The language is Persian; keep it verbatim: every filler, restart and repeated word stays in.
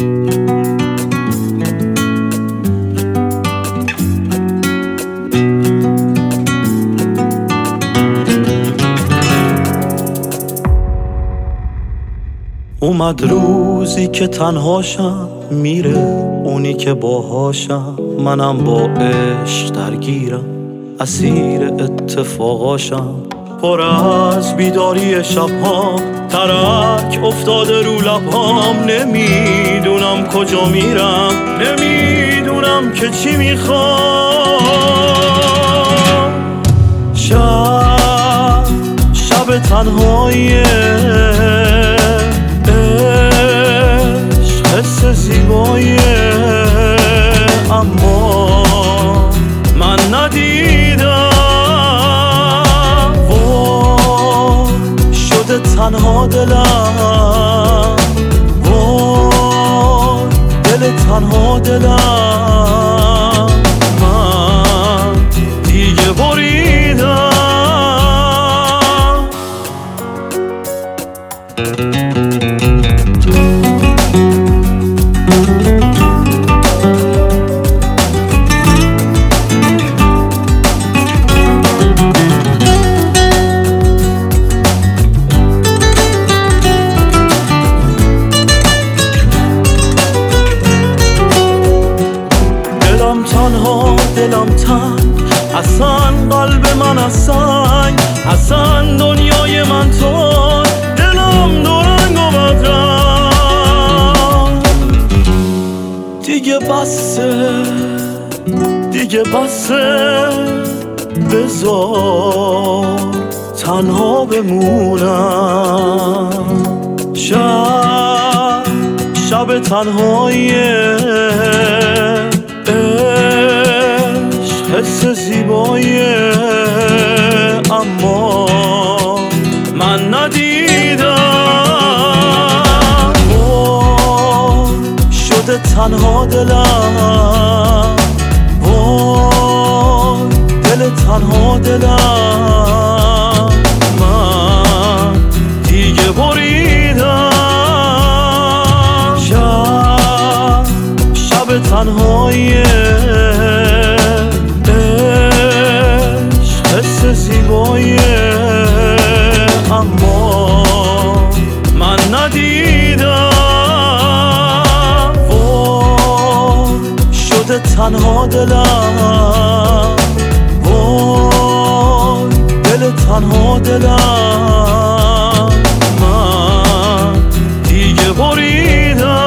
اومد روزی که تنهاشم، میره اونی که باهاشم. منم با عشق درگیرم، اسیر اتفاقاشم. پر از بیداری شبهام، ترک افتاده رو لبهام. نمیدونم کجا میرم، نمیدونم که چی میخوام. شب شب تنهاییه، حس زیباییه، اما من ندیدم. وای شده تنها دلم، وای دل تنها دلم. من دیگه بریدم. تنها دلم تنگ، اصلا قلب من از سنگ، اصلا دنیای من تو. دلم دورنگ و بدرنگ. دیگه بسه دیگه بسه، بذار تنها بمونم. شب شب تنهاییه، حس زیباییه، اما من ندیدم. وای شده تنها دلم، وای دل تنها دلم. من دیگه بریدم. شب شب تنهاییه، حس زیباییه، اما من ندیدم. وای شده تنها دلم، وای دل تنها دلم. من دیگه بریدم.